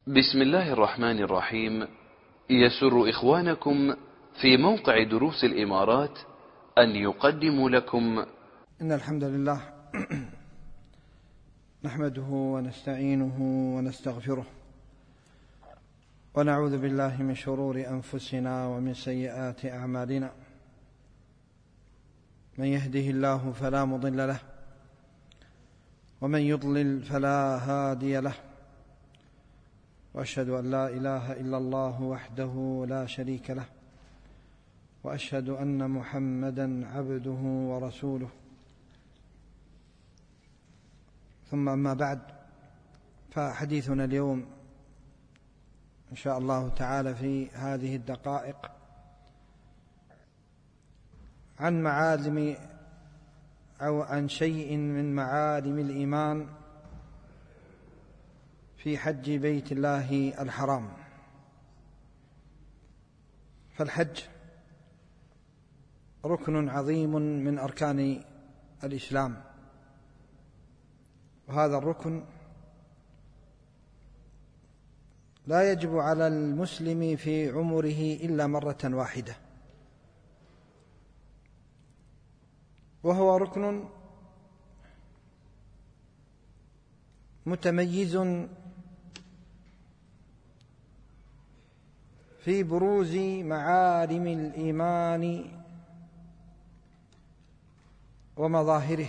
بسم الله الرحمن الرحيم. يسر إخوانكم في موقع دروس الإمارات أن يقدموا لكم إن الحمد لله نحمده ونستعينه ونستغفره ونعوذ بالله من شرور أنفسنا ومن سيئات أعمالنا. من يهده الله فلا مضل له ومن يضلل فلا هادي له، وأشهد أن لا إله إلا الله وحده لا شريك له، وأشهد أن محمدًا عبده ورسوله. ثم أما بعد، فحديثنا اليوم إن شاء الله تعالى في هذه الدقائق عن معالم أو عن شيء من معالم الإيمان في حج بيت الله الحرام. فالحج ركن عظيم من أركان الإسلام، وهذا الركن لا يجب على المسلم في عمره إلا مرة واحدة، وهو ركن متميز في بروز معالم الإيمان ومظاهره.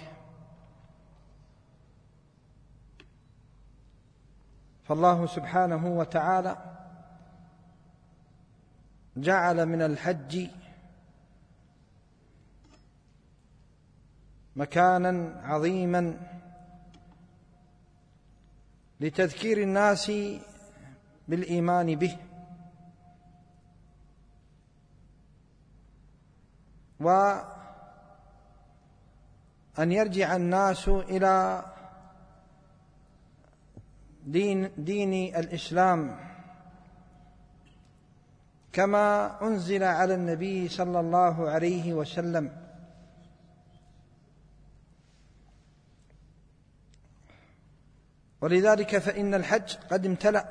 فالله سبحانه وتعالى جعل من الحج مكانا عظيما لتذكير الناس بالإيمان به، وأن يرجع الناس إلى دين الإسلام كما أنزل على النبي صلى الله عليه وسلم. ولذلك فإن الحج قد امتلأ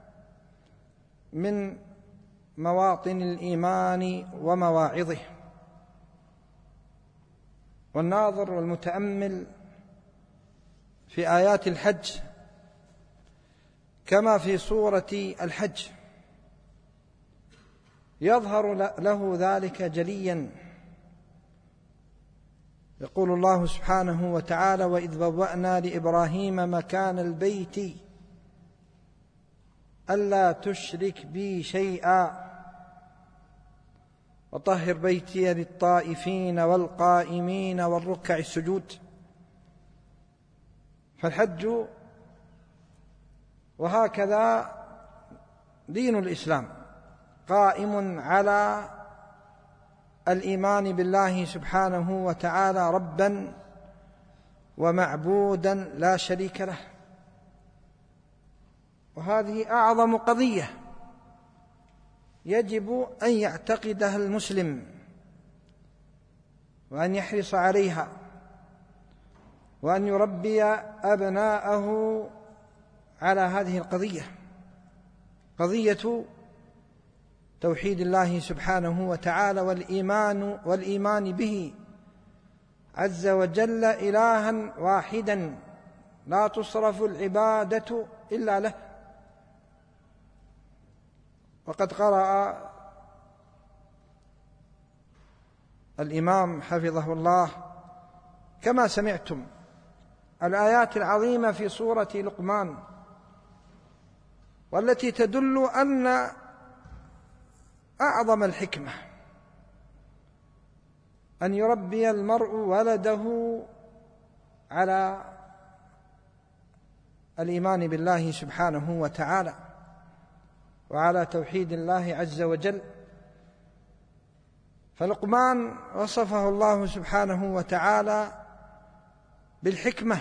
من مواطن الإيمان ومواعظه، والناظر والمتأمل في آيات الحج كما في سورة الحج يظهر له ذلك جليا. يقول الله سبحانه وتعالى: وإذ بوأنا لإبراهيم مكان البيت ألا تشرك بي شيئا وطهر بيتي للطائفين والقائمين والركع السجود. فالحج وهكذا دين الإسلام قائم على الإيمان بالله سبحانه وتعالى ربا ومعبودا لا شريك له، وهذه أعظم قضية يجب أن يعتقدها المسلم وأن يحرص عليها، وأن يربي أبناءه على هذه القضية، قضية توحيد الله سبحانه وتعالى والإيمان به عز وجل إلها واحدا لا تصرف العبادة إلا له. وقد قرأ الإمام حفظه الله كما سمعتم الآيات العظيمة في سورة لقمان، والتي تدل أن أعظم الحكمة أن يربي المرء ولده على الإيمان بالله سبحانه وتعالى وعلى توحيد الله عز وجل. فلقمان وصفه الله سبحانه وتعالى بالحكمة،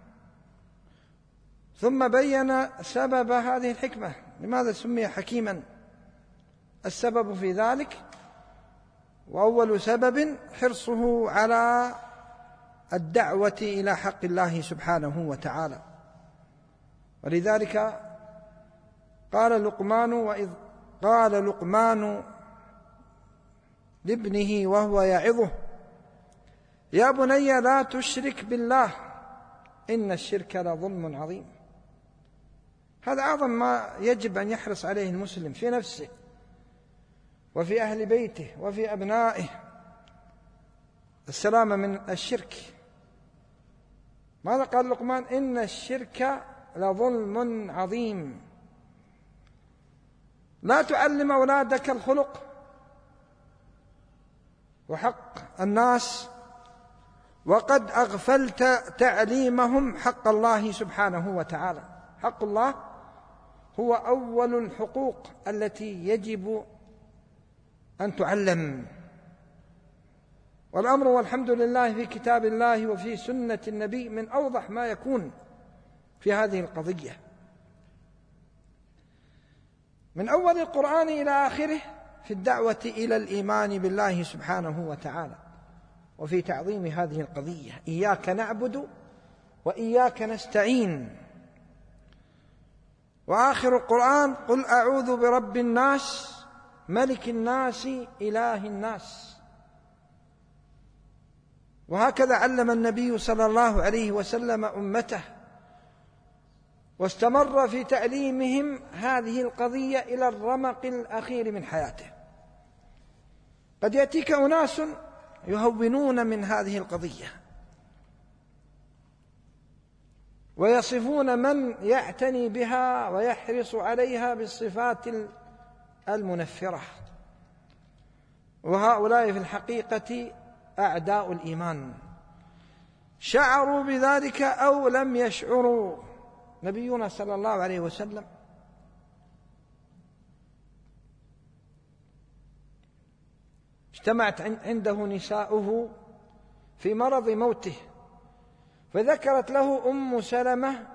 ثم بين سبب هذه الحكمة، لماذا سمي حكيما. السبب في ذلك، وأول سبب حرصه على الدعوة إلى حق الله سبحانه وتعالى. ولذلك وإذ قال لقمان لابنه وهو يعظه يا بني لا تشرك بالله إن الشرك لظلم عظيم. هذا أعظم ما يجب أن يحرص عليه المسلم في نفسه وفي أهل بيته وفي أبنائه، السلامة من الشرك. ماذا قال لقمان؟ إن الشرك لظلم عظيم. لا تعلم أولادك الخلق وحق الناس وقد أغفلت تعليمهم حق الله سبحانه وتعالى. حق الله هو أول الحقوق التي يجب أن تعلم، والأمر والحمد لله في كتاب الله وفي سنة النبي من أوضح ما يكون في هذه القضية، من أول القرآن إلى آخره في الدعوة إلى الإيمان بالله سبحانه وتعالى وفي تعظيم هذه القضية. إياك نعبد وإياك نستعين. وآخر القرآن قل أعوذ برب الناس ملك الناس إله الناس. وهكذا علم النبي صلى الله عليه وسلم أمته، واستمر في تعليمهم هذه القضية إلى الرمق الأخير من حياته. قد يأتيك أناس يهونون من هذه القضية ويصفون من يعتني بها ويحرص عليها بالصفات المنفرة، وهؤلاء في الحقيقة أعداء الإيمان، شعروا بذلك أو لم يشعروا. نبينا صلى الله عليه وسلم اجتمعت عنده نساؤه في مرض موته، فذكرت له أم سلمة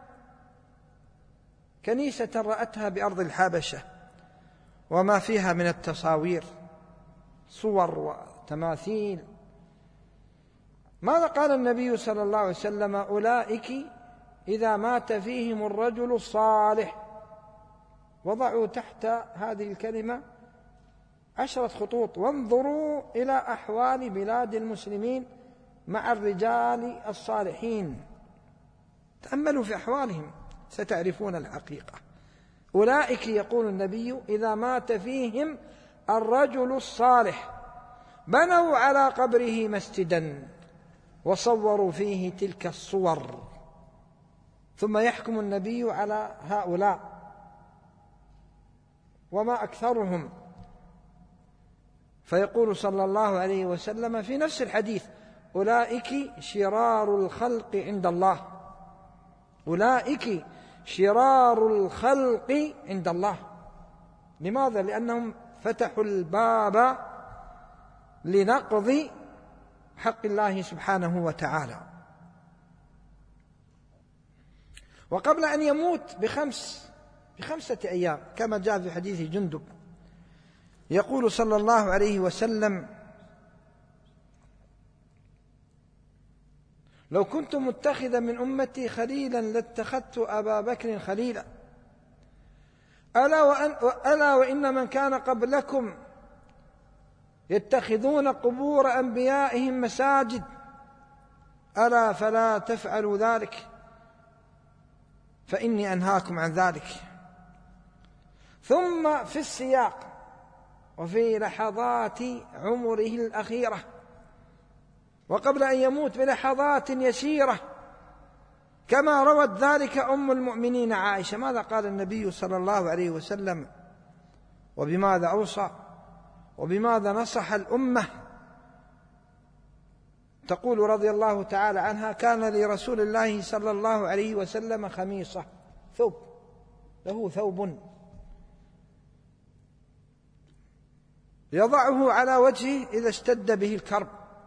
كنيسة رأتها بأرض الحبشة وما فيها من التصاوير، صور وتماثيل. ماذا قال النبي صلى الله عليه وسلم؟ أولئك إذا مات فيهم الرجل الصالح، وضعوا تحت هذه الكلمة 10 خطوط، وانظروا إلى أحوال بلاد المسلمين مع الرجال الصالحين، تأملوا في أحوالهم ستعرفون الحقيقة. أولئك يقول النبي إذا مات فيهم الرجل الصالح بنوا على قبره مسجدا وصوروا فيه تلك الصور. ثم يحكم النبي على هؤلاء وما أكثرهم، فيقول صلى الله عليه وسلم في نفس الحديث أولئك شرار الخلق عند الله. أولئك شرار الخلق عند الله. لماذا؟ لأنهم فتحوا الباب لنقض حق الله سبحانه وتعالى. وقبل أن يموت بخمسة أيام كما جاء في حديث جندب يقول صلى الله عليه وسلم لو كنت متخذا من أمتي خليلا لاتخذت أبا بكر خليلا، ألا وإن من كان قبلكم يتخذون قبور أنبيائهم مساجد، ألا فلا تفعلوا ذلك فإني أنهاكم عن ذلك. ثم في السياق وفي لحظات عمره الأخيرة وقبل أن يموت بلحظات يسيرة كما روت ذلك أم المؤمنين عائشة، ماذا قال النبي صلى الله عليه وسلم وبماذا أوصى وبماذا نصح الأمة؟ تقول رضي الله تعالى عنها كان لرسول الله صلى الله عليه وسلم خميصة، ثوب، له ثوب يضعه على وجهه إذا اشتد به الكرب،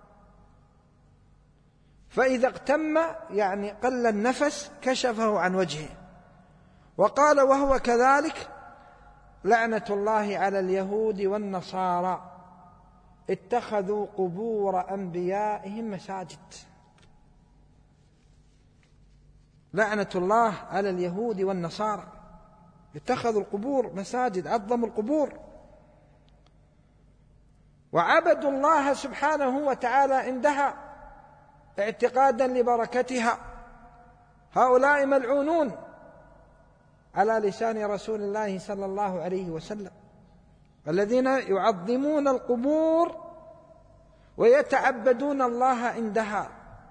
فإذا اغتم يعني قل النفس كشفه عن وجهه. وقال وهو كذلك لعنة الله على اليهود والنصارى اتخذوا قبور أنبيائهم مساجد. لعنة الله على اليهود والنصارى اتخذوا القبور مساجد، عظموا القبور، وعبدوا الله سبحانه وتعالى عندها اعتقادا لبركتها. هؤلاء ملعونون على لسان رسول الله صلى الله عليه وسلم، الذين يعظمون القبور ويتعبدون الله عندها،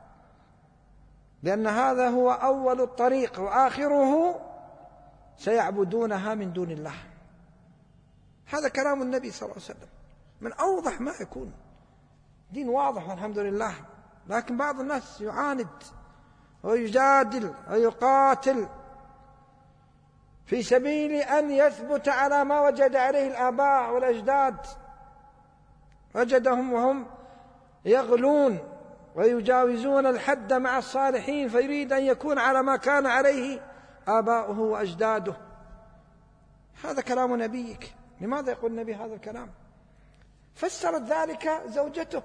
لأن هذا هو أول الطريق وآخره سيعبدونها من دون الله. هذا كلام النبي صلى الله عليه وسلم من أوضح ما يكون، دين واضح والحمد لله، لكن بعض الناس يعاند ويجادل ويقاتل في سبيل أن يثبت على ما وجد عليه الآباء والأجداد، وجدهم وهم يغلون ويجاوزون الحد مع الصالحين، فيريد أن يكون على ما كان عليه آباؤه وأجداده. هذا كلام نبيك. لماذا يقول النبي هذا الكلام؟ فسرت ذلك زوجته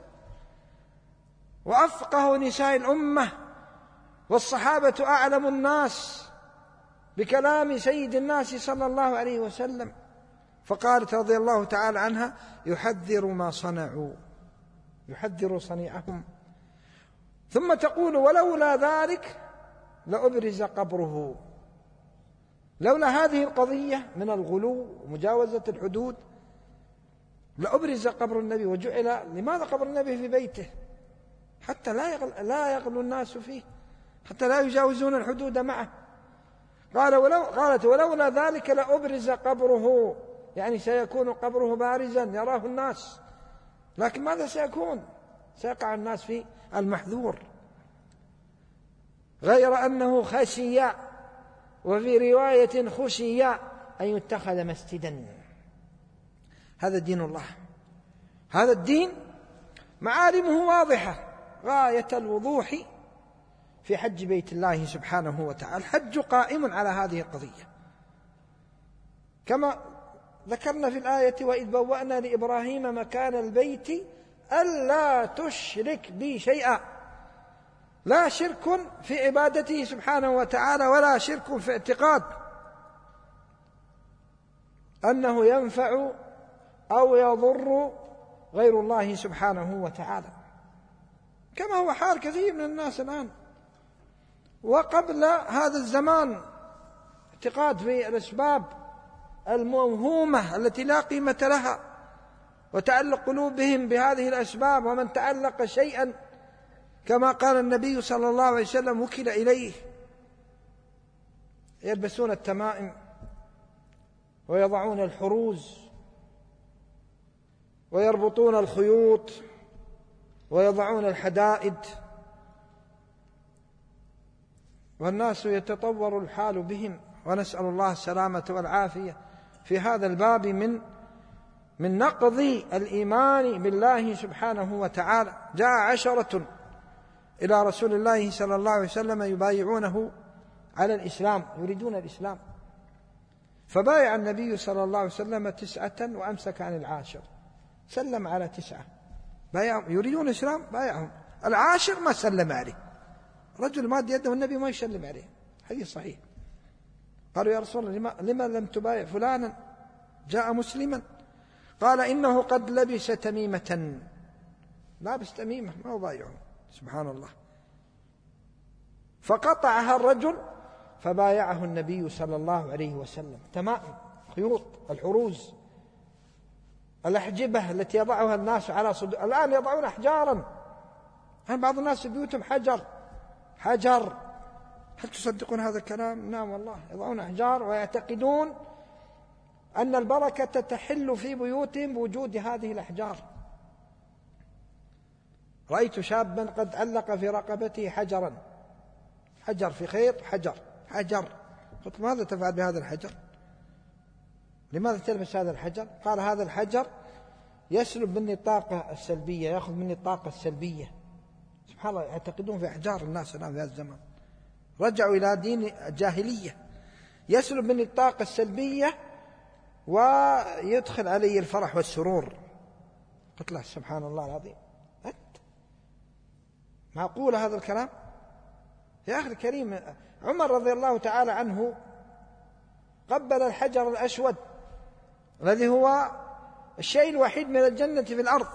وأفقه نساء الأمة، والصحابة أعلم الناس بكلام سيد الناس صلى الله عليه وسلم، فقالت رضي الله تعالى عنها: يحذر ما صنعوا، يحذر صنيعهم. ثم تقول: ولولا ذلك لأبرز قبره. لولا هذه القضية من الغلو ومجاوزة الحدود لأبرز قبر النبي وجعل. لماذا قبر النبي في بيته؟ حتى لا يغلو الناس فيه، حتى لا يجاوزون الحدود معه. قالت: ولولا ذلك لأبرز قبره، يعني سيكون قبره بارزا يراه الناس، لكن ماذا سيكون؟ سيقع الناس في المحذور. غير أنه خشي، وفي رواية خشي أن يتخذ مسجدا. هذا دين الله، هذا الدين معالمه واضحة غاية الوضوح في حج بيت الله سبحانه وتعالى. الحج قائم على هذه القضية، كما ذكرنا في الآية: وإذ بوأنا لإبراهيم مكان البيت ألا تشرك بي شيئا. لا شرك في عبادته سبحانه وتعالى، ولا شرك في اعتقاد أنه ينفع أو يضر غير الله سبحانه وتعالى، كما هو حال كثير من الناس الآن. وقبل هذا الزمان اعتقاد في الأسباب الموهومة التي لا قيمة لها، وتعلق قلوبهم بهذه الأسباب. ومن تعلق شيئا كما قال النبي صلى الله عليه وسلم وكل إليه. يلبسون التمائم ويضعون الحروز ويربطون الخيوط ويضعون الحدائد، والناس يتطور الحال بهم، ونسأل الله السلامة والعافية في هذا الباب من نقض الإيمان بالله سبحانه وتعالى. جاء 10 إلى رسول الله صلى الله عليه وسلم يبايعونه على الإسلام، يريدون الإسلام، فبايع النبي صلى الله عليه وسلم 9 وأمسك عن 10، سلم على 9 بايعهم، يريدون الإسلام بايعهم. 10 ما سلم عليه، رجل ماد يده النبي ما يسلم عليه. حديث صحيح. قالوا: يا رسول الله لما لم تبايع فلانا جاء مسلما؟ قال: إنه قد لبس تميمة. لابس تميمة ما هو بايعه، سبحان الله. فقطعها الرجل فبايعه النبي صلى الله عليه وسلم. تمائم، خيوط، الحروز، الأحجبة التي يضعها الناس على صدور. الآن يضعون أحجارا، هل بعض الناس في بيوتهم حجر. هل تصدقون هذا الكلام؟ نعم والله، يضعون أحجار ويعتقدون أن البركة تحل في بيوتهم بوجود هذه الأحجار. رأيت شابا قد علق في رقبته حجرا، حجر في خيط، حجر. قلت: ماذا تفعل بهذا الحجر؟ لماذا تلبس هذا الحجر؟ قال: هذا الحجر يسلب مني الطاقة السلبية، يأخذ مني الطاقة السلبية. سبحان الله، يعتقدون في أحجار الناس الآن في هذا الزمان، رجعوا إلى دين الجاهلية. يسلب مني الطاقة السلبية ويدخل علي الفرح والسرور. قلت له: سبحان الله العظيم، أنت معقول هذا الكلام؟ يا أخي الكريم، عمر رضي الله تعالى عنه قبل الحجر الأسود الذي هو الشيء الوحيد من الجنة في الأرض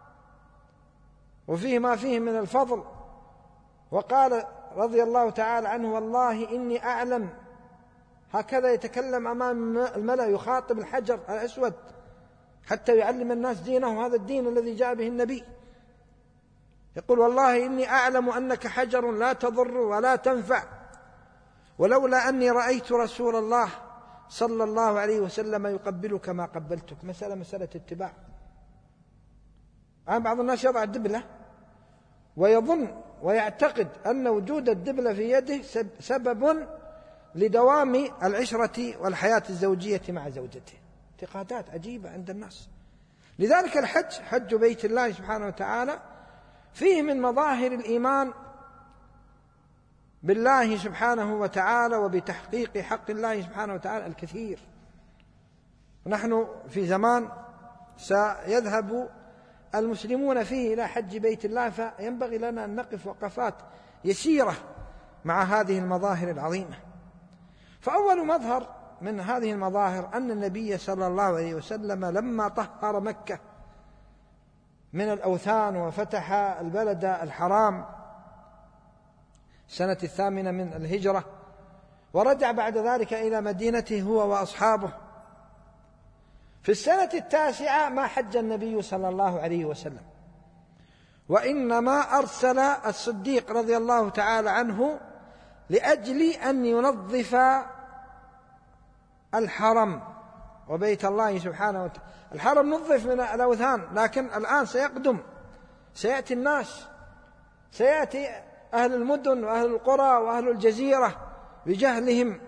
وفيه ما فيه من الفضل، وقال رضي الله تعالى عنه: والله إني أعلم، هكذا يتكلم أمام الملأ، يخاطب الحجر الأسود حتى يعلم الناس دينه، هذا الدين الذي جاء به النبي. يقول: والله إني أعلم أنك حجر لا تضر ولا تنفع، ولولا أني رأيت رسول الله صلى الله عليه وسلم يقبلك ما قبلتك. مسألة اتباع. بعض الناس يضع الدبلة ويظن ويعتقد أن وجود الدبلة في يده سبب لدوام العشرة والحياة الزوجية مع زوجته. اعتقادات عجيبة عند الناس. لذلك الحج، حج بيت الله سبحانه وتعالى، فيه من مظاهر الإيمان بالله سبحانه وتعالى وبتحقيق حق الله سبحانه وتعالى الكثير. ونحن في زمان سيذهب المسلمون فيه إلى حج بيت الله، فينبغي لنا أن نقف وقفات يسيرة مع هذه المظاهر العظيمة. فأول مظهر من هذه المظاهر أن النبي صلى الله عليه وسلم لما طهر مكة من الأوثان وفتح البلد الحرام سنة 8 من الهجرة، ورجع بعد ذلك إلى مدينته هو وأصحابه، في السنة 9 ما حج النبي صلى الله عليه وسلم، وإنما أرسل الصديق رضي الله تعالى عنه لأجل أن ينظف الحرم وبيت الله سبحانه وتعالى. الحرم نظف من الأوثان، لكن الآن سيأتي الناس، سيأتي أهل المدن وأهل القرى وأهل الجزيرة بجهلهم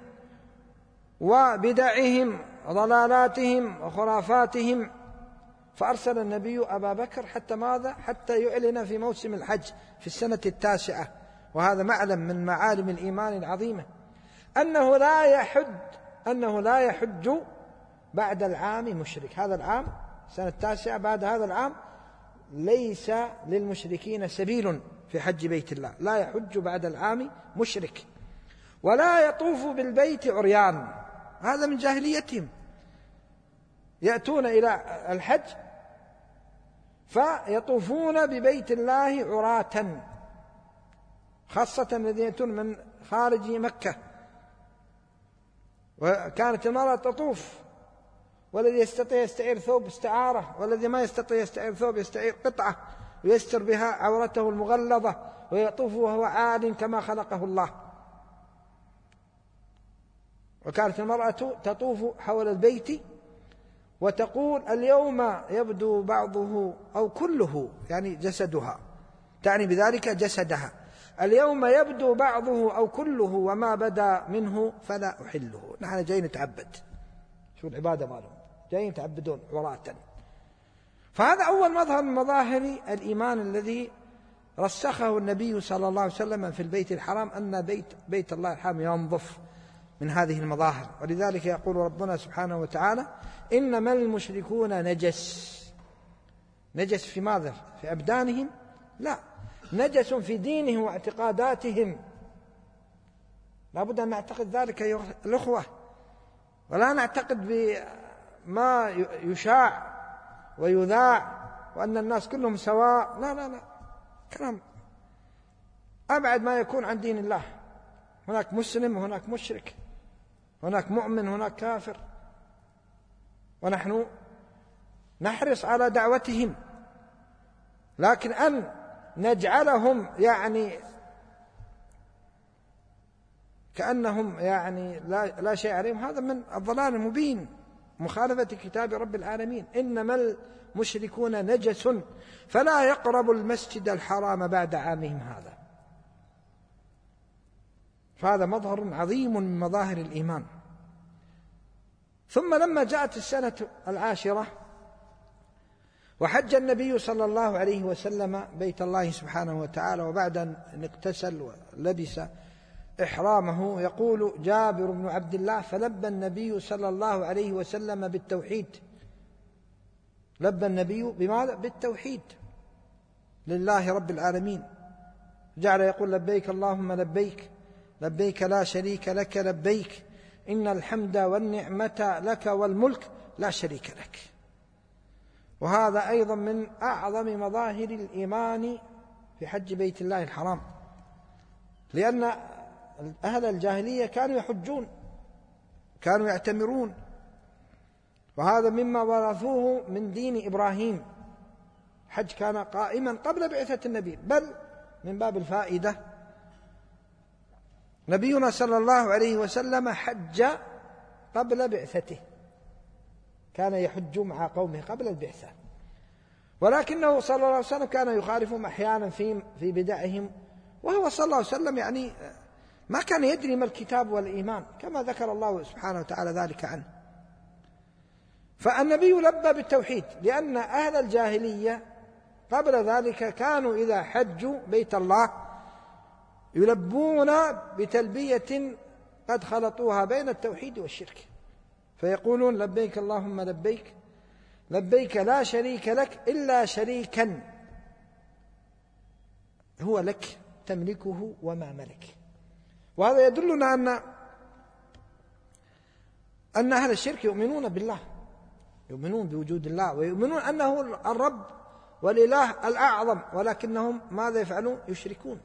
وبدعهم وضلالاتهم وخرافاتهم، فأرسل النبي أبا بكر حتى ماذا؟ حتى يعلن في موسم الحج في السنة 9. وهذا معلم من معالم الإيمان العظيمة، أنه لا يحج بعد العام مشرك. هذا العام سنة 9 بعد هذا العام ليس للمشركين سبيل في حج بيت الله، لا يحج بعد العام مشرك، ولا يطوف بالبيت عريان. هذا من جاهليتهم، يأتون إلى الحج فيطوفون ببيت الله عراة، خاصة الذين يأتون من خارج مكة. وكانت المرأة تطوف، والذي يستطيع يستعير ثوب استعارة، والذي ما يستطيع يستعير ثوب يستعير قطعة ويستر بها عورته المغلظة، ويطوف وهو عال كما خلقه الله. وكانت المرأة تطوف حول البيت وتقول: اليوم يبدو بعضه أو كله، يعني جسدها، تعني بذلك جسدها، اليوم يبدو بعضه أو كله، وما بدا منه فلا أحله. نحن جايين نتعبد، شو العبادة مالهم، جايين يتعبدون عراة. فهذا أول مظهر من مظاهر الإيمان الذي رسخه النبي صلى الله عليه وسلم في البيت الحرام، أن بيت الله الحرام ينظف من هذه المظاهر. ولذلك يقول ربنا سبحانه وتعالى: إنما المشركون نجس. نجس في ماذا؟ في أبدانهم؟ لا، نجس في دينهم واعتقاداتهم. لا بد أن نعتقد ذلك أيها الأخوة، ولا نعتقد بما يشاع ويذاع وأن الناس كلهم سواء. لا لا لا، كلام أبعد ما يكون عن دين الله. هناك مسلم وهناك مشرك، هناك مؤمن وهناك كافر، ونحن نحرص على دعوتهم، لكن أن نجعلهم يعني كأنهم يعني لا شيء عليهم، هذا من الضلال المبين، مخالفة كتاب رب العالمين. إنما المشركون نجس فلا يقربوا المسجد الحرام بعد عامهم هذا. فهذا مظهر عظيم من مظاهر الإيمان. ثم لما جاءت السنة 10 وحج النبي صلى الله عليه وسلم بيت الله سبحانه وتعالى، وبعد أن اغتسل ولبس إحرامه، يقول جابر بن عبد الله: فلبى النبي صلى الله عليه وسلم بالتوحيد. لبى النبي بماذا؟ بالتوحيد لله رب العالمين. جعل يقول: لبيك اللهم لبيك، لبيك لا شريك لك لبيك، إن الحمد والنعمة لك والملك لا شريك لك. وهذا أيضا من أعظم مظاهر الإيمان في حج بيت الله الحرام، لأن أهل الجاهلية كانوا يحجون، كانوا يعتمرون، وهذا مما ورثوه من دين إبراهيم. حج كان قائما قبل بعثة النبي، بل من باب الفائدة نبينا صلى الله عليه وسلم حج قبل بعثته، كان يحج مع قومه قبل البعثة، ولكنه صلى الله عليه وسلم كان يخالفهم أحيانا في بدعهم، وهو صلى الله عليه وسلم يعني ما كان يدري ما الكتاب والإيمان، كما ذكر الله سبحانه وتعالى ذلك عنه. فالنبي لبى بالتوحيد، لأن أهل الجاهلية قبل ذلك كانوا إذا حجوا بيت الله يلبون بتلبية قد خلطوها بين التوحيد والشرك، فيقولون لبيك اللهم لبيك، لبيك لا شريك لك إلا شريكا هو لك تملكه وما ملك. وهذا يدلنا أن أهل الشرك يؤمنون بالله، يؤمنون بوجود الله، ويؤمنون أنه الرب والإله الأعظم، ولكنهم ماذا يفعلون؟ يشركون.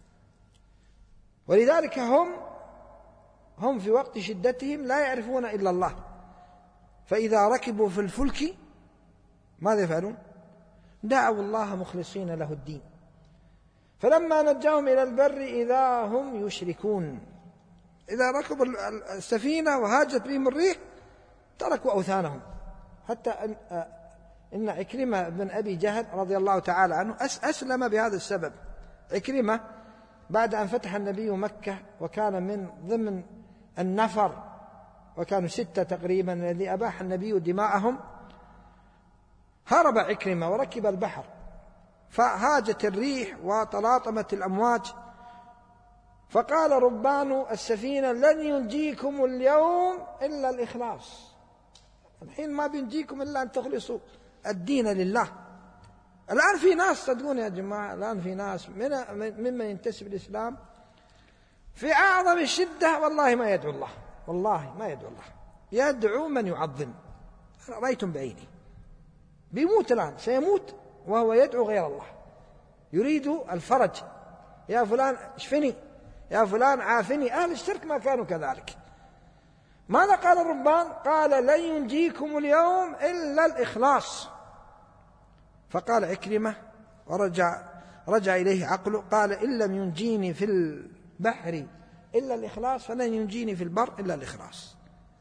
ولذلك هم في وقت شدتهم لا يعرفون إلا الله، فإذا ركبوا في الفلك ماذا يفعلون؟ دعوا الله مخلصين له الدين، فلما نجاهم إلى البر إذا هم يشركون. إذا ركبوا السفينة وهاجت بهم الريح تركوا أوثانهم، حتى إن عكرمة بن أبي جهل رضي الله تعالى عنه أسلم بهذا السبب. عكرمة بعد أن فتح النبي مكة وكان من ضمن النفر، وكانوا 6 تقريبا الذي أباح النبي دماءهم، هرب عكرمة وركب البحر، فهاجت الريح وتلاطمت الأمواج، فقال ربان السفينة لن ينجيكم اليوم إلا الإخلاص، الحين ما بينجيكم إلا أن تخلصوا الدين لله. الآن في ناس صدقون يا جماعة، الآن في ناس ممن ينتسب الإسلام في أعظم الشدة والله ما يدعو الله، والله ما يدعو الله، يدعو من يعظم. رأيتم بعيني بيموت الآن، سيموت وهو يدعو غير الله، يريد الفرج، يا فلان اشفني، يا فلان عافني. أهل الشرك ما كانوا كذلك. ماذا قال الربان؟ قال لن ينجيكم اليوم إلا الإخلاص. فقال عكرمة ورجع إليه عقله، قال إن لم ينجيني في البحر إلا الإخلاص فلن ينجيني في البر إلا الإخلاص.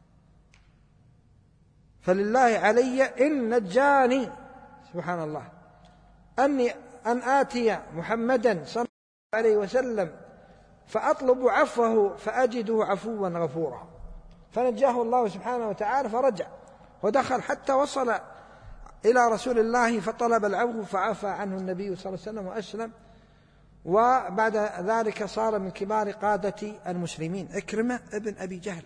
فلله علي إن نجاني سبحان الله أن آتي محمدا صلى الله عليه وسلم فأطلب عفوه فأجده عفوا غفورا. فنجاه الله سبحانه وتعالى فرجع ودخل حتى وصل إلى رسول الله فطلب العفو فعفى عنه النبي صلى الله عليه وسلم وأسلم، وبعد ذلك صار من كبار قادة المسلمين عكرمة ابن أبي جهل.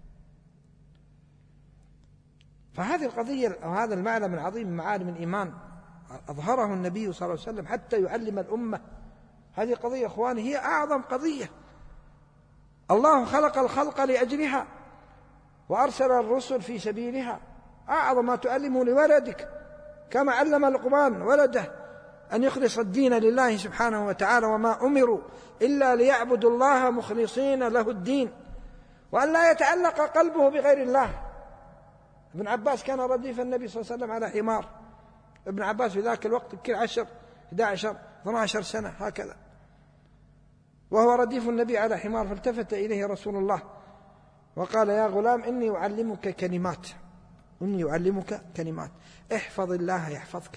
فهذه القضية وهذا المعنى من عظيم معالم الإيمان أظهره النبي صلى الله عليه وسلم حتى يعلم الأمة. هذه قضية إخواني هي أعظم قضية، الله خلق الخلق لأجلها وأرسل الرسل في سبيلها. أعظم ما تعلمه لولدك كما علم لقمان ولده أن يخلص الدين لله سبحانه وتعالى، وما أمروا إلا ليعبدوا الله مخلصين له الدين وأن لا يتعلق قلبه بغير الله. ابن عباس كان رديف النبي صلى الله عليه وسلم على حمار، ابن عباس في ذاك الوقت يمكن 10 11 12 سنة هكذا، وهو رديف النبي على حمار، فالتفت إليه رسول الله وقال يا غلام إني أعلمك كلمات، إني أعلمك كلمات احفظ الله يحفظك.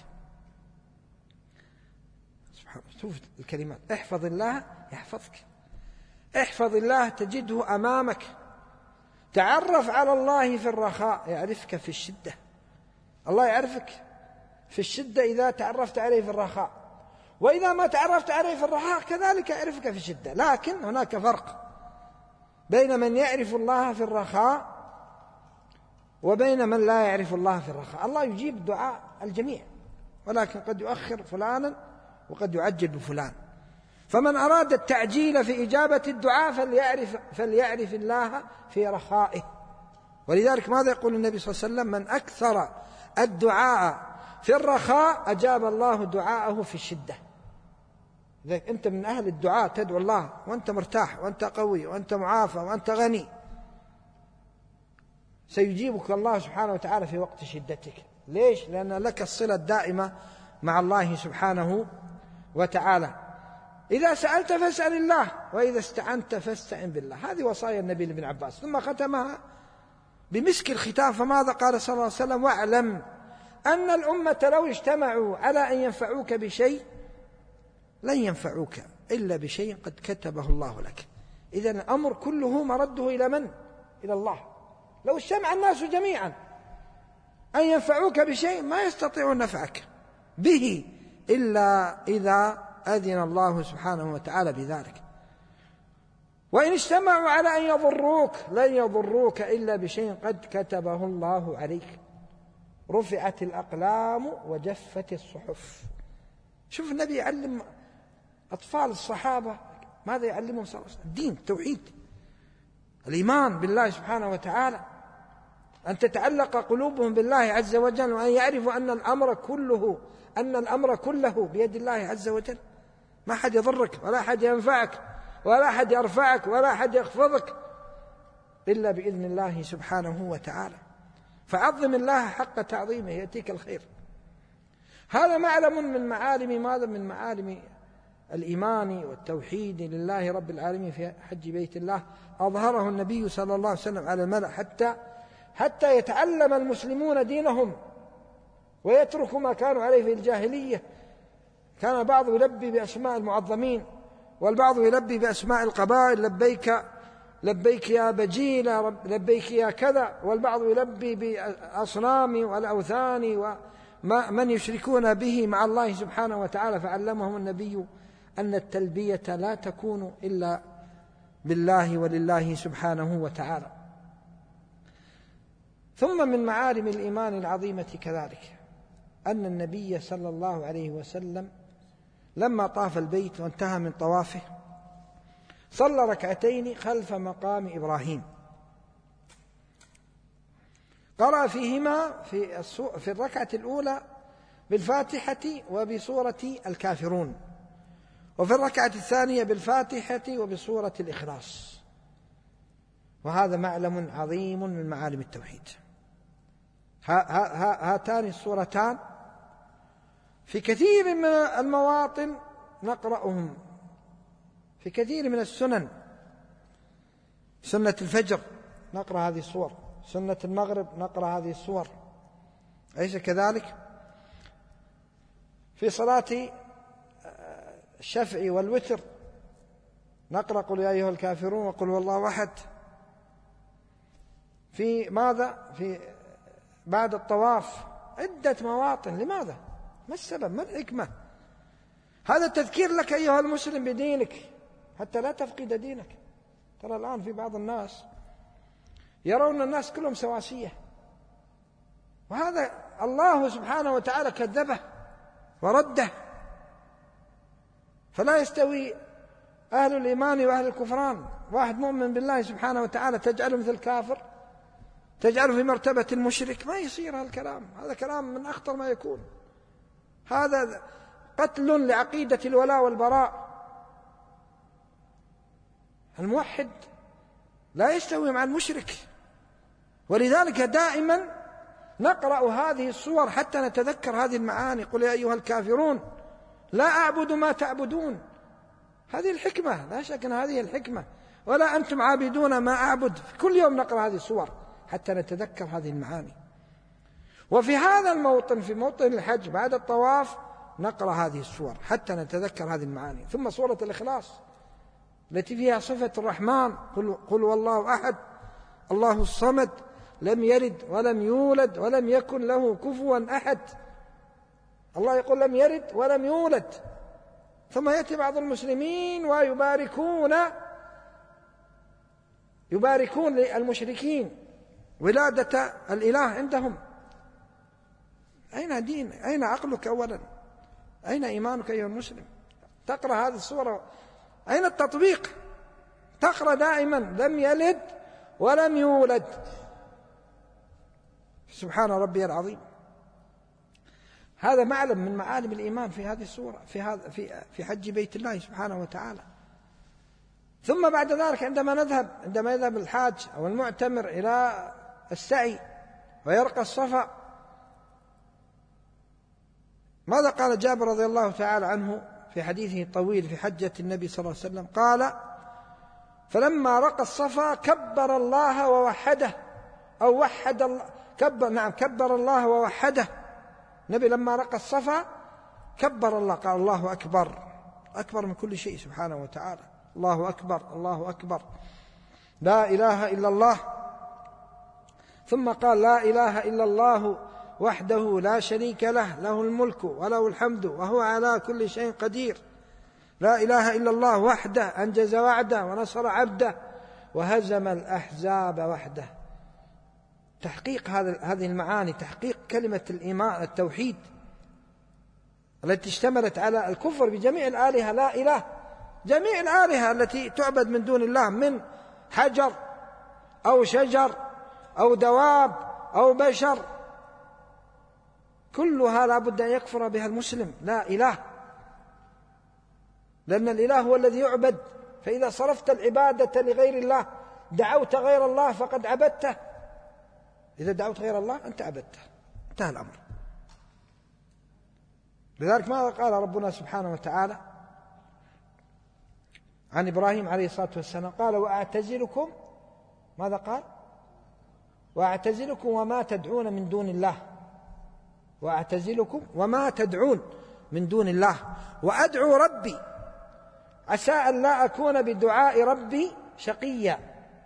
شوف الكلمات، احفظ الله يحفظك، احفظ الله تجده أمامك، تعرف على الله في الرخاء يعرفك في الشدة. الله يعرفك في الشدة إذا تعرفت عليه في الرخاء، وإذا ما تعرفت عليه في الرخاء كذلك يعرفك في الشدة. لكن هناك فرق بين من يعرف الله في الرخاء وبين من لا يعرف الله في الرخاء. الله يجيب دعاء الجميع، ولكن قد يؤخر فلانا وقد يعجل بفلان. فمن أراد التعجيل في إجابة الدعاء فليعرف الله في رخائه. ولذلك ماذا يقول النبي صلى الله عليه وسلم؟ من أكثر الدعاء في الرخاء أجاب الله دعاءه في الشدة. لذلك أنت من أهل الدعاء، تدعو الله وأنت مرتاح وأنت قوي وأنت معافى وأنت غني، سيجيبك الله سبحانه وتعالى في وقت شدتك. ليش؟ لأن لك الصلة الدائمة مع الله سبحانه وتعالى. إذا سألت فاسأل الله، وإذا استعنت فاستعن بالله. هذه وصايا النبي لابن عباس. ثم ختمها بمسك الختام، فماذا قال صلى الله عليه وسلم؟ واعلم أن الأمة لو اجتمعوا على أن ينفعوك بشيء لن ينفعوك إلا بشيء قد كتبه الله لك. إذن الأمر كله مرده إلى من؟ إلى الله. لو اجتمع الناس جميعا أن ينفعوك بشيء ما يستطيعون نفعك به إلا إذا أذن الله سبحانه وتعالى بذلك. وإن اجتمعوا على أن يضروك لن يضروك إلا بشيء قد كتبه الله عليك. رفعت الأقلام وجفت الصحف. شوف النبي يعلم أطفال الصحابة ماذا يعلمهم صلى الله عليه وسلم؟ الدين، التوحيد، الإيمان بالله سبحانه وتعالى، أن تتعلق قلوبهم بالله عز وجل، وأن يعرفوا أن الأمر كله بيد الله عز وجل. ما حد يضرك ولا حد ينفعك ولا حد يرفعك ولا حد يخفضك إلا بإذن الله سبحانه وتعالى. فعظم الله حق تعظيمه يأتيك الخير. هذا معلم من معالم ماذا؟ من معالم الإيمان والتوحيد لله رب العالمين في حج بيت الله. أظهره النبي صلى الله عليه وسلم على الملأ حتى يتعلم المسلمون دينهم ويتركوا ما كانوا عليه في الجاهلية. كان بعض يلبي بأسماء المعظمين والبعض يلبي بأسماء القبائل، لبيك لبيك يا بجيلة، لبيك يا كذا، والبعض يلبي بأصنام والأوثان ومن يشركون به مع الله سبحانه وتعالى. فعلمهم النبي أن التلبية لا تكون إلا بالله ولله سبحانه وتعالى. ثم من معالم الإيمان العظيمة كذلك أن النبي صلى الله عليه وسلم لما طاف البيت وانتهى من طوافه صلى ركعتين خلف مقام إبراهيم، قرأ فيهما في الركعة الأولى بالفاتحة وبسورة الكافرون، وفي الركعة الثانية بالفاتحة وبسورة الإخلاص. وهذا معلم عظيم من معالم التوحيد. هاتان السورتان في كثير من المواطن نقرأهم، في كثير من السنن، سنة الفجر نقرأ هذه السور، سنة المغرب نقرأ هذه السور، أليس كذلك؟ في صلاة الشفع والوتر نقرأ قل يا أيها الكافرون وقل هو الله أحد. في ماذا؟ في بعد الطواف عدة مواطن. لماذا؟ ما السبب؟ ما الحكمة؟ هذا تذكير لك أيها المسلم بدينك حتى لا تفقد دينك. ترى الآن في بعض الناس يرون الناس كلهم سواسية، وهذا الله سبحانه وتعالى كذبه ورده. فلا يستوي أهل الإيمان وأهل الكفران. واحد مؤمن بالله سبحانه وتعالى تجعله مثل كافر، تجعله في مرتبة المشرك، ما يصير هالكلام. هذا كلام من أخطر ما يكون. هذا قتل لعقيدة الولاء والبراء. الموحد لا يستوي مع المشرك. ولذلك دائما نقرأ هذه السور حتى نتذكر هذه المعاني. قل يا أيها الكافرون لا أعبد ما تعبدون. هذه الحكمة، لا شك أن هذه الحكمة. ولا أنتم عابدون ما أعبد. كل يوم نقرأ هذه السور حتى نتذكر هذه المعاني. وفي هذا الموطن، في موطن الحج بعد الطواف، نقرأ هذه السور حتى نتذكر هذه المعاني. ثم سورة الإخلاص التي فيها صفة الرحمن، قل والله أحد الله الصمد لم يلد ولم يولد ولم يكن له كفوا أحد. الله يقول لم يلد ولم يولد. ثم يأتي بعض المسلمين يباركون للمشركين ولادة الإله عندهم. أين دين؟ أين عقلك أولا؟ أين إيمانك أيها المسلم؟ تقرأ هذه السورة. أين التطبيق؟ تقرأ دائما لم يلد ولم يولد. سبحان ربي العظيم. هذا معلم من معالم الإيمان في هذه السورة، في حج بيت الله سبحانه وتعالى. ثم بعد ذلك عندما يذهب الحاج أو المعتمر إلى السعي ويرقى الصفا، ماذا قال جابر رضي الله تعالى عنه في حديثه الطويل في حجة النبي صلى الله عليه وسلم؟ قال: فلما رقى الصفا كبر الله ووحده، أو وحد الله، كبر الله ووحده. النبي لما رقى الصفا كبر الله، قال: الله أكبر، أكبر من كل شيء سبحانه وتعالى. الله أكبر، الله أكبر، لا إله إلا الله. ثم قال: لا إله إلا الله وحده لا شريك له، له الملك وله الحمد وهو على كل شيء قدير. لا إله إلا الله وحده أنجز وعده ونصر عبده وهزم الأحزاب وحده. تحقيق هذه المعاني، تحقيق كلمة الإيمان التوحيد التي اشتملت على الكفر بجميع الآلهة، لا إله، جميع الآلهة التي تعبد من دون الله، من حجر أو شجر أو دواب أو بشر، كلها لا بد أن يكفر بها المسلم. لا إله، لأن الإله هو الذي يعبد، فإذا صرفت العبادة لغير الله، دعوت غير الله فقد عبدته. إذا دعوت غير الله أنت عبدته، انتهى الأمر. لذلك ماذا قال ربنا سبحانه وتعالى عن إبراهيم عليه الصلاة والسلام؟ قال: وأعتزلكم، ماذا قال؟ وأعتزلكم وما تدعون من دون الله، وأعتزلكم وما تدعون من دون الله وأدعو ربي عسى أن لا أكون بدعاء ربي شقيا.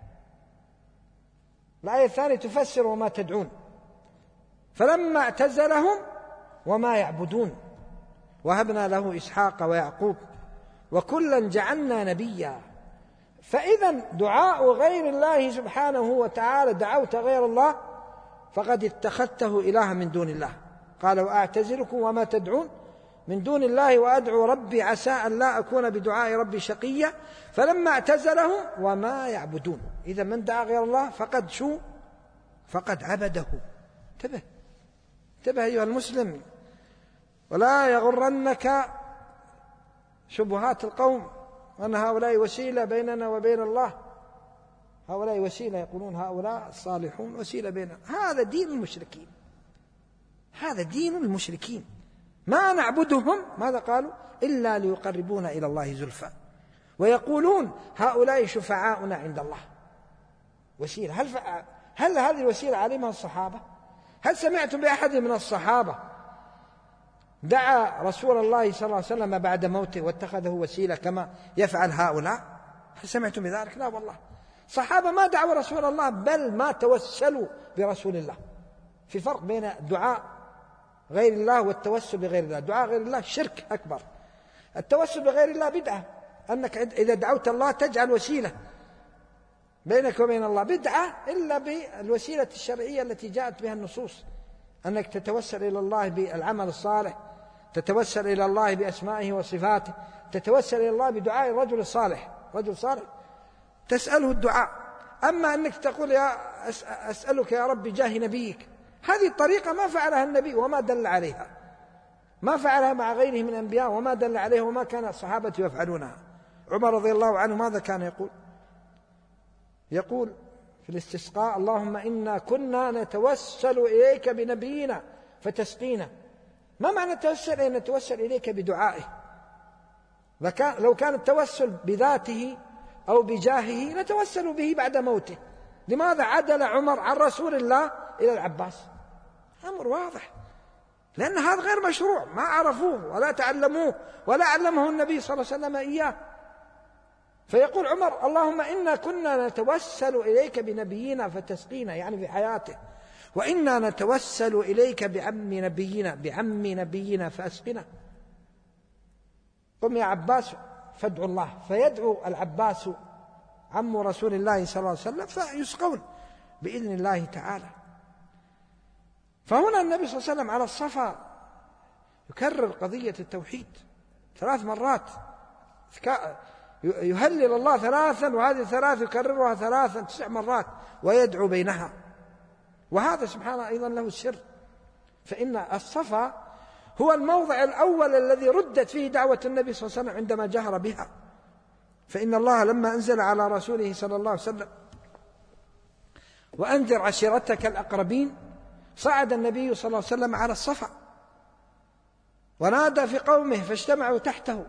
الآية الثانية تفسر وما تدعون. فلما اعتزلهم وما يعبدون وهبنا له إسحاق ويعقوب وكلا جعلنا نبيا. فإذا دعاء غير الله سبحانه وتعالى، دعوت غير الله فقد اتخذته إلها من دون الله. قال: وأعتزلكم وما تدعون من دون الله وأدعو ربي عسى أن لا أكون بدعاء ربي شقيا. فلما اعتزلهم وما يعبدون. إذا من دعا غير الله فقد فقد عبده. انتبه أيها المسلم، ولا يغرنك شبهات القوم أن هؤلاء وسيلة بيننا وبين الله. هؤلاء وسيلة، يقولون هؤلاء الصالحون وسيلة بيننا. هذا دين المشركين، هذا دين المشركين. ما نعبدهم، ماذا قالوا؟ إلا ليقربونا إلى الله زلفى. ويقولون هؤلاء شفعاؤنا عند الله. وسيلة. هل هذه الوسيلة علمها الصحابة؟ هل سمعتم بأحد من الصحابة دعا رسول الله صلى الله عليه وسلم بعد موته واتخذه وسيلة كما يفعل هؤلاء؟ هل سمعتم بذلك؟ لا والله. صحابة ما دعوا رسول الله، بل ما توسلوا برسول الله. في فرق بين دعاء غير الله والتوسل بغير الله. دعاء غير الله شرك أكبر، التوسل بغير الله بدعة. أنك إذا دعوت الله تجعل وسيلة بينك وبين الله، بدعة إلا بالوسيلة الشرعية التي جاءت بها النصوص، أنك تتوسل إلى الله بالعمل الصالح، تتوسل إلى الله بأسمائه وصفاته، تتوسل إلى الله بدعاء الرجل الصالح. رجل صالح تسأله الدعاء. أما أنك تقول أسألك يا رب جاه نبيك، هذه الطريقة ما فعلها النبي وما دل عليها، ما فعلها مع غيره من الأنبياء وما دل عليها، وما كان الصحابة يفعلونها. عمر رضي الله عنه ماذا كان يقول في الاستسقاء: اللهم إنا كنا نتوسل إليك بنبينا فتسقينا. ما معنى التوسل؟ أن نتوسل إليك بدعائه. لو كان التوسل بذاته أو بجاهه نتوسل به بعد موته. لماذا عدل عمر عن رسول الله إلى العباس؟ أمر واضح، لأن هذا غير مشروع، ما عرفوه ولا تعلموه ولا علمه النبي صلى الله عليه وسلم إياه. فيقول عمر: اللهم إنا كنا نتوسل إليك بنبينا فتسقينا، يعني في حياته، وإنا نتوسل إليك بعم نبينا فأسقنا. قم يا عباس فادعوا الله. فيدعو العباس عم رسول الله صلى الله عليه وسلم فيسقون بإذن الله تعالى. فهنا النبي صلى الله عليه وسلم على الصفا يكرر قضية التوحيد 3 مرات. يهلل الله 3 وهذه 3 يكررها 3 9 مرات ويدعو بينها. وهذا سبحانه أيضا له السر. فإن الصفا هو الموضع الأول الذي ردت فيه دعوة النبي صلى الله عليه وسلم عندما جهر بها. فإن الله لما أنزل على رسوله صلى الله عليه وسلم وأنذر عشيرتك الأقربين، صعد النبي صلى الله عليه وسلم على الصفا ونادى في قومه فاجتمعوا تحته،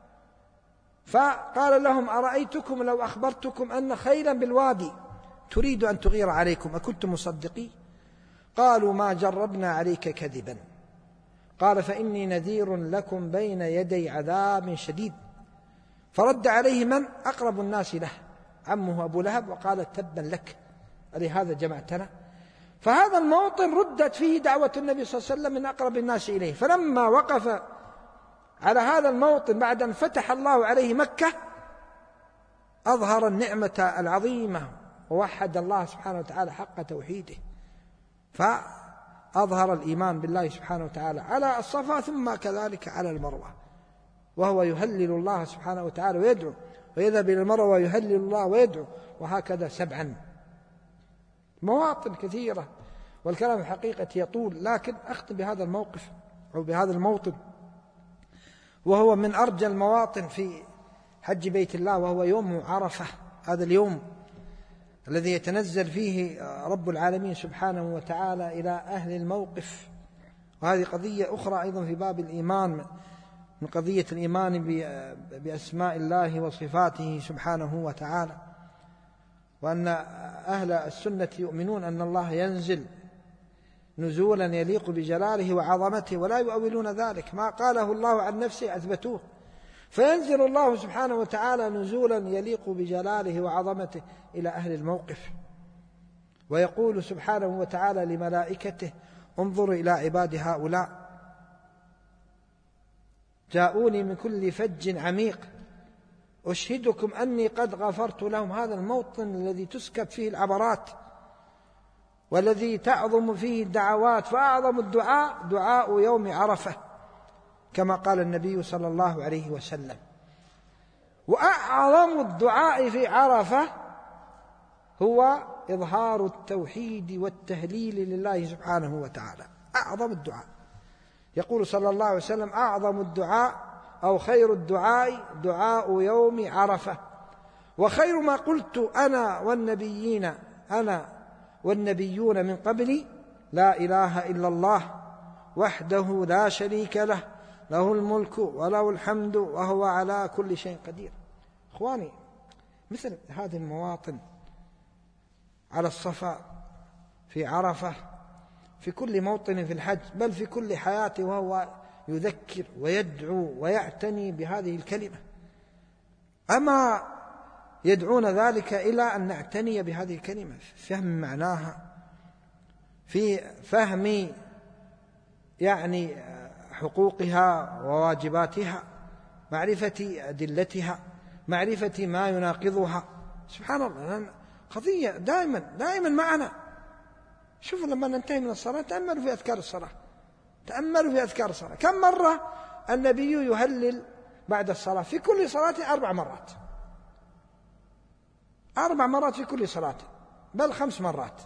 فقال لهم: أرأيتكم لو أخبرتكم أن خيلا بالوادي تريد أن تغير عليكم أكنتم مصدقين؟ قالوا: ما جربنا عليك كذبا. قال: فإني نذير لكم بين يدي عذاب شديد. فرد عليه من أقرب الناس له، عمه أبو لهب، وقال: تبا لك، لهذا جمعتنا. فهذا الموطن ردت فيه دعوة النبي صلى الله عليه وسلم من أقرب الناس إليه. فلما وقف على هذا الموطن بعد أن فتح الله عليه مكة أظهر النعمة العظيمة ووحد الله سبحانه وتعالى حق توحيده، فأظهر الإيمان بالله سبحانه وتعالى على الصفا ثم كذلك على المروة، وهو يهلل الله سبحانه وتعالى ويدعو، ويذهب إلى المروة ويهلل الله ويدعو، وهكذا 7 مواطن كثيرة. والكلام الحقيقة يطول، لكن أختم بهذا الموقف أو بهذا الموطن، وهو من أرجى المواطن في حج بيت الله، وهو يوم عرفة. هذا اليوم الذي يتنزل فيه رب العالمين سبحانه وتعالى إلى أهل الموقف. وهذه قضية أخرى أيضا في باب الإيمان، من قضية الإيمان بأسماء الله وصفاته سبحانه وتعالى، وأن أهل السنة يؤمنون أن الله ينزل نزولا يليق بجلاله وعظمته، ولا يؤولون ذلك، ما قاله الله عن نفسه أثبتوه. فينزل الله سبحانه وتعالى نزولا يليق بجلاله وعظمته إلى أهل الموقف، ويقول سبحانه وتعالى لملائكته: انظروا إلى عباد هؤلاء جاءوني من كل فج عميق أشهدكم أني قد غفرت لهم. هذا الموطن الذي تسكب فيه العبرات والذي تعظم فيه الدعوات، فأعظم الدعاء دعاء يوم عرفة كما قال النبي صلى الله عليه وسلم. وأعظم الدعاء في عرفة هو إظهار التوحيد والتهليل لله سبحانه وتعالى، أعظم الدعاء. يقول صلى الله عليه وسلم: أعظم الدعاء أو خير الدعاء دعاء يوم عرفة، وخير ما قلت أنا والنبيون من قبلي لا إله إلا الله وحده لا شريك له، له الملك وله الحمد وهو على كل شيء قدير. إخواني، مثل هذه المواطن على الصفا، في عرفة، في كل موطن في الحج، بل في كل حياته، وهو يذكر ويدعو ويعتني بهذه الكلمة. أما يدعون ذلك إلى أن نعتني بهذه الكلمة في فهم معناها، في فهم يعني حقوقها وواجباتها، معرفة أدلتها، معرفة ما يناقضها. سبحان الله، قضية دائما معنا. شوفوا لما ننتهي من الصلاة تأملوا في أذكار الصلاة، تأملوا في أذكار الصلاة. كم مرة النبي يهلل بعد الصلاة؟ في كل صلاة 4 مرات، 4 مرات في كل صلاة، بل 5 مرات.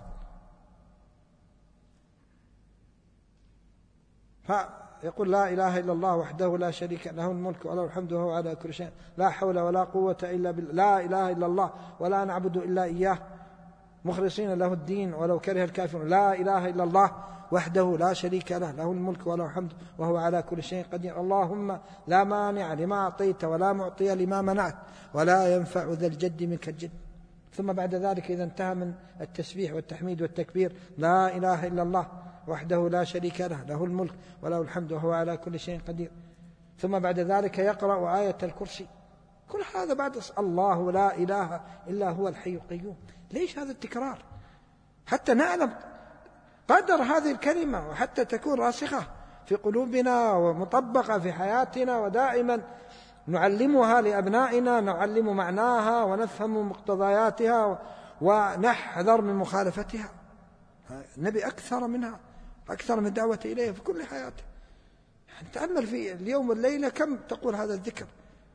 فيقول: لا إله إلا الله وحده لا شريك له الملك وله الحمد وهو على كل شيء، لا حول ولا قوة إلا بالله، لا إله إلا الله ولا نعبد إلا إياه مخلصين له الدين ولو كره الكافرون، لا إله إلا الله وحده لا شريك له، له الملك وله الحمد وهو على كل شيء قدير، اللهم لا مانع لما أعطيت ولا معطي لما منعت ولا ينفع ذا الجد منك الجد. ثم بعد ذلك إذا انتهى من التسبيح والتحميد والتكبير: لا إله إلا الله وحده لا شريك له، له الملك وله الحمد وهو على كل شيء قدير. ثم بعد ذلك يقرأ آية الكرسي. كل هذا بعد الله لا إله إلا هو الحي القيوم. ليش هذا التكرار؟ حتى نعلم قدر هذه الكلمة، وحتى تكون راسخة في قلوبنا ومطبقة في حياتنا، ودائما نعلمها لأبنائنا، نعلم معناها ونفهم مقتضياتها ونحذر من مخالفتها. النبي أكثر منها، أكثر من دعوة إليها في كل حياته. يعني تأمل في اليوم والليلة كم تقول هذا الذكر،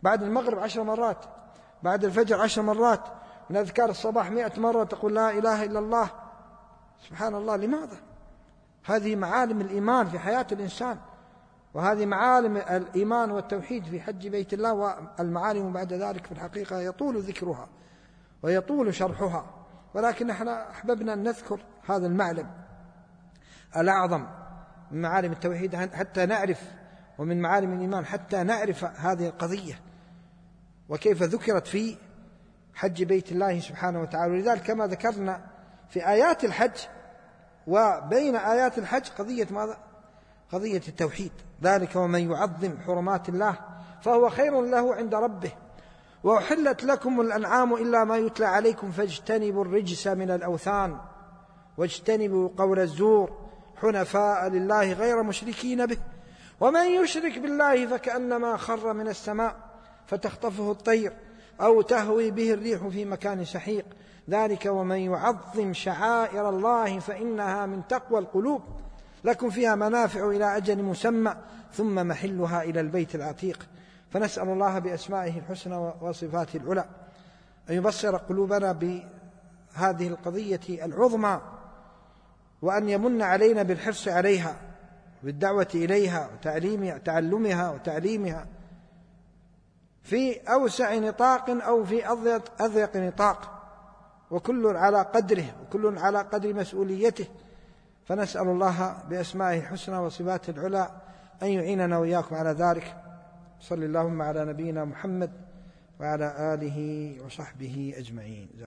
بعد المغرب 10 مرات، بعد الفجر 10 مرات، من أذكار الصباح 100 مرة تقول لا إله إلا الله. سبحان الله، لماذا؟ هذه معالم الإيمان في حياة الإنسان، وهذه معالم الإيمان والتوحيد في حج بيت الله. والمعالم بعد ذلك في الحقيقة يطول ذكرها ويطول شرحها، ولكن نحن أحببنا أن نذكر هذا المعلم الأعظم من معالم التوحيد حتى نعرف، ومن معالم الإيمان حتى نعرف هذه القضية وكيف ذكرت في حج بيت الله سبحانه وتعالى. ولذلك كما ذكرنا في آيات الحج، وبين آيات الحج قضية ماذا؟ قضية التوحيد. ذلك ومن يعظم حرمات الله فهو خير له عند ربه، وأحلت لكم الأنعام إلا ما يتلى عليكم فاجتنبوا الرجس من الأوثان واجتنبوا قول الزور حنفاء لله غير مشركين به، ومن يشرك بالله فكأنما خر من السماء فتخطفه الطير أو تهوي به الريح في مكان سحيق. ذلك ومن يعظم شعائر الله فإنها من تقوى القلوب، لكم فيها منافع إلى أجل مسمى ثم محلها إلى البيت العتيق. فنسأل الله بأسمائه الحسنى وصفاته العلى أن يبصر قلوبنا بهذه القضية العظمى، وأن يمن علينا بالحرص عليها بالدعوة إليها وتعلمها وتعليمها في أوسع نطاق أو في أضيق نطاق، وكل على قدره وكل على قدر مسؤوليته. فنسأل الله بأسمائه الحسنى وصفاته العلى أن يعيننا وإياكم على ذلك. صلى اللهم على نبينا محمد وعلى آله وصحبه أجمعين.